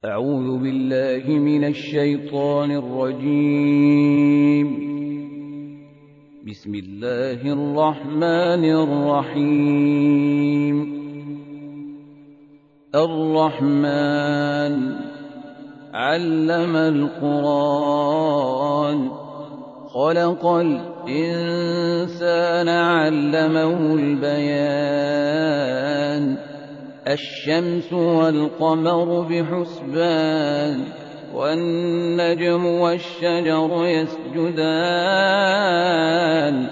أعوذ بالله من الشيطان الرجيم. بسم الله الرحمن الرحيم. الرحمن علم القرآن، خلق الإنسان علمه البيان. الشمس والقمر بحسبان، والنجم والشجر يسجدان.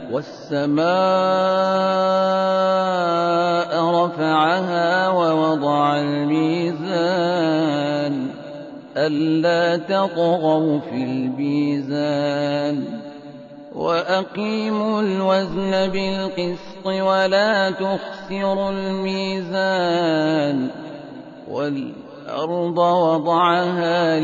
والسماء رفعها ووضع الميزان، ألا تطغوا في الميزان، وأقيموا الوزن بالقسط ولا تخسروا الميزان. والأرض وضعها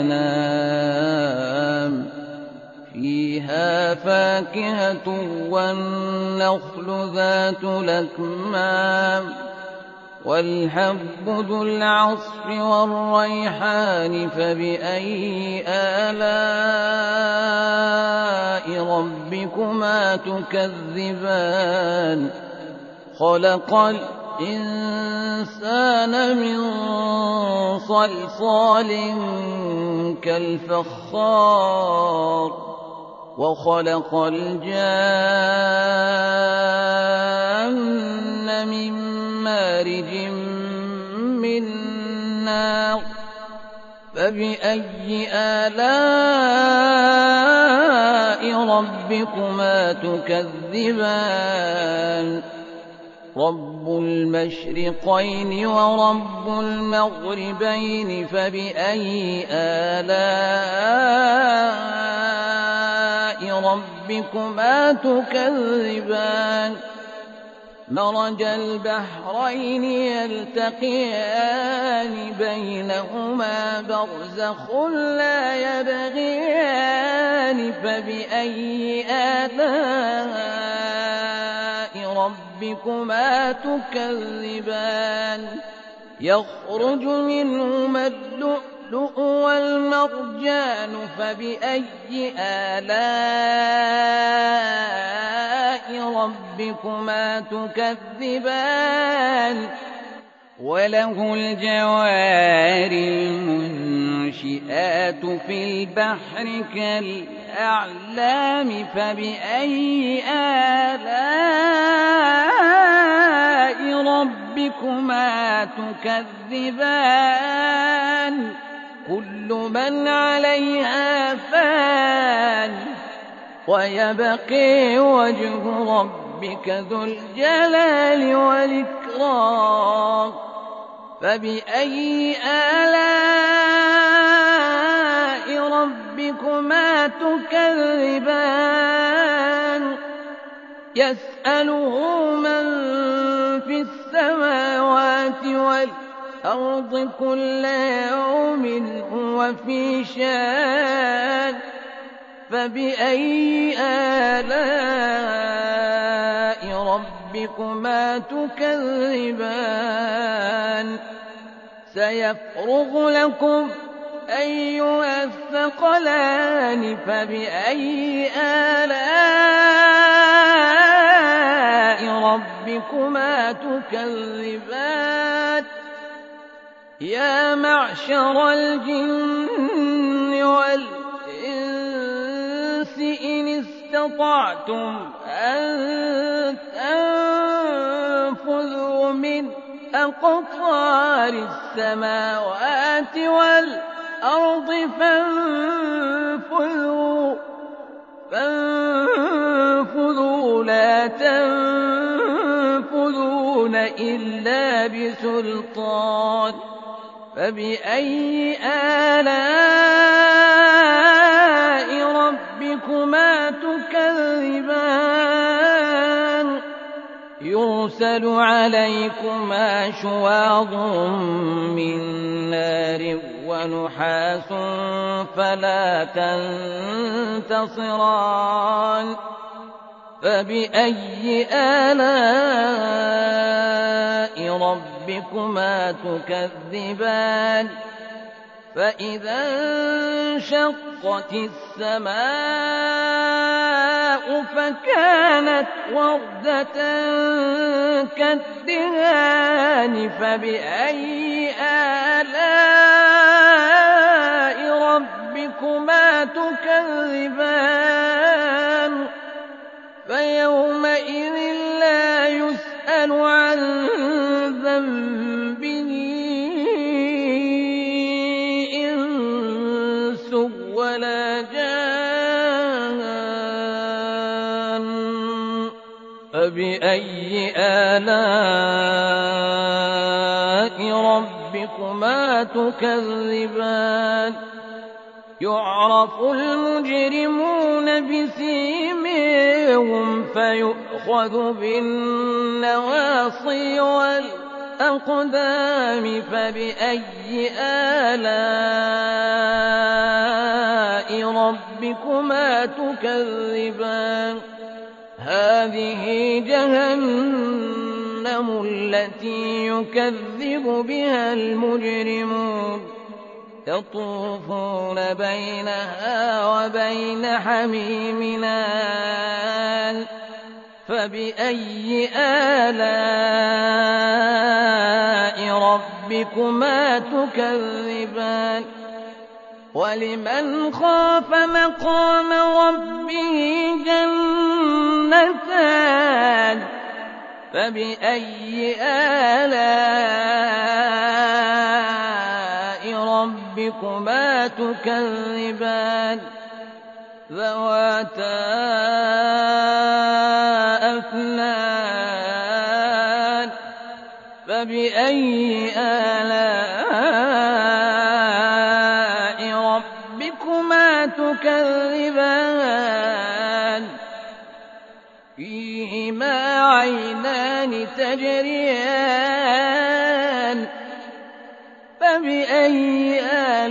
للأنام، فيها فاكهة والنخل ذات الأكمام، والحب ذو العصف والريحان. فبأي آلاء ربكما تكذبان؟ خلق الإنسان من صلصال كالفخار، وخلق الجان من مارج من نار. فبأي آلاء ربكما تكذبان؟ رب المشرقين ورب المغربين. فبأي آلاء ربكما تكذبان؟ مرج البحرين يلتقيان، بينهما برزخ لا يبغيان. فبأي آلاء ربكما تكذبان؟ يخرج منهما اللؤلؤ والمرجان. فبأي آلاء ربكما تكذبان؟ وله الجوار المنشآت في البحر كالأعلام. فبأي آلاء ربكما تكذبان؟ كل من عليها فان، ويبقي وجه ربك ذو الجلال والإكرام. فبأي آلاء ربكما تكذبان؟ يسأله من في السماوات والأرض كل يوم هو في شان. فبأي آلاء ربكما تكذبان؟ سيفرغ لكم أيها الثقلان. فبأي آلاء ربكما تكذبان؟ يا معشر الجن والإنس إن استطعتم أن تنفذوا من أقطار السماوات والأرض فانفذوا لا تنفذون إلا بسلطان. فبأي آلاء ربكما تكذبان؟ يرسل عليكما شواظ من نار ونحاس فلا تنتصران. فبأي آلاء ربكما تكذبان؟ فإذا انشقت السماء فكانت وردة كالدهان فبأي آلاء ربكما تكذبان فيومئذ لا يسأل عن ذنبه إنس ولا جان فبأي آلاء ربكما تكذبان يعرف المجرمون بسيماهم فيؤخذ بالنواصي والأقدام فبأي آلاء ربكما تكذبان هذه جهنم التي يكذب بها المجرمون يطوفون بينها وبين حميم آن فبأي آلاء ربكما تكذبان ولمن خاف مقام ربه جنتان فبأي آلاء ربكما تكذبان ذواتا أفنان فبأي آلاء ربكما تكذبان فيهما عينان تجريان فبأي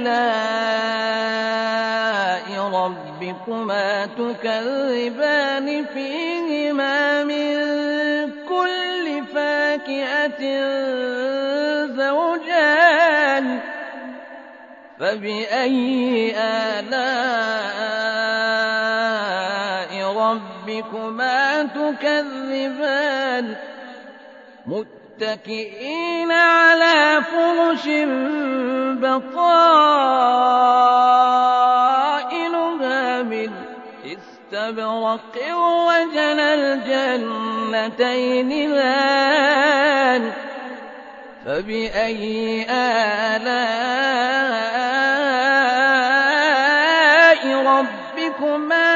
آلاء ربكما تكذبان فيهما من كل فاكهة زوجان فبأي آلاء ربكما تكذبان متكئين على فرش بطائنها من استبرق وجنى الجنتين دان فبأي آلاء ربكما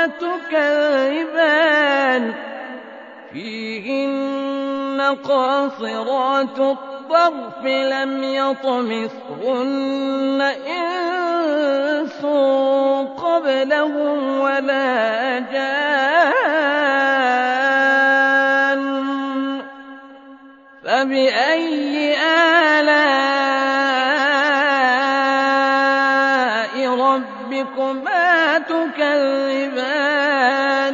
تكذبان فيهن قاصرات الطرف لم يطمثهن إنس قبلهم ولا جان فبأي آلاء ربكما تكذبان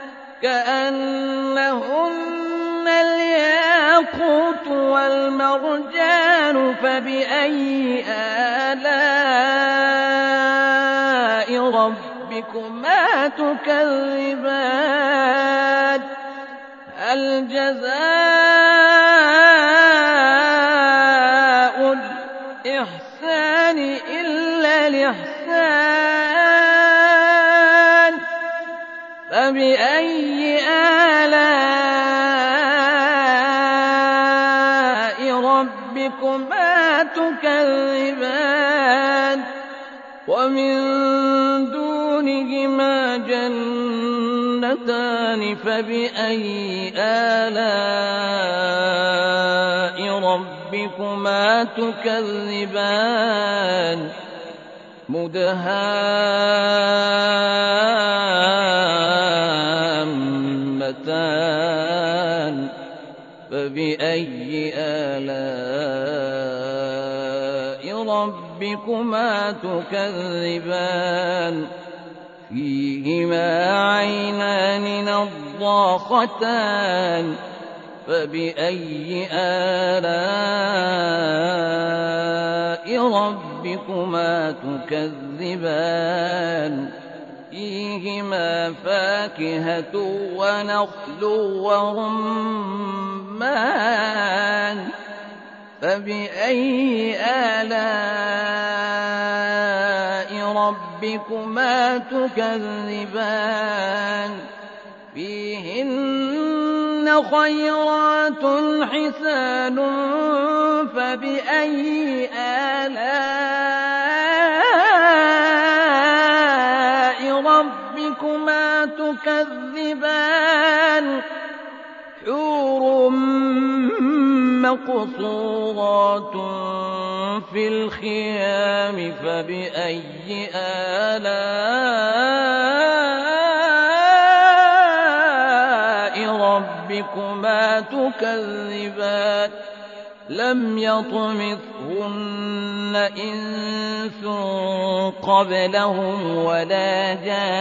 كأنهن الياقوت والمرجان فبأي آلاء ربكما تكذبان هل جزاء الإحسان إلا الإحسان فبأي آلاء ربكما تكذبان ومن دونهما جنتان فبأي آلاء ربكما تكذبان مدهامتان فبأي آلاء ربكما تكذبان فيهما عينان نضاختان فبأي آلاء ربكما ربكما تكذبان فيهما فاكهة ونخل ورمان فبأي آلاء ربكما تكذبان فيهن خيرات حسان فبأي آلاء ربكما تكذبان حور مقصورات في الخيام فبأي آلاء ربكما تكذبان لم يطمثهن إنس قبلهم ولا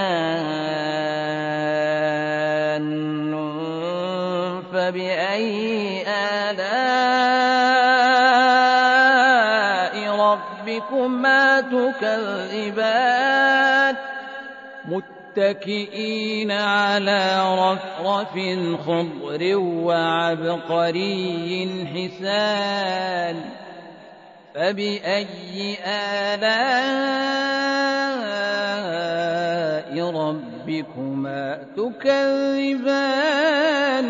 جان فبأي آلاء ربكما تكذبان متكئين على رفرف خضر وعبقري حسان فبأي آلاء ربكما تكذبان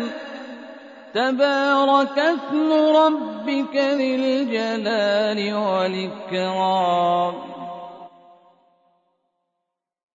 تبارك اسم ربك ذي الجلال والإكرام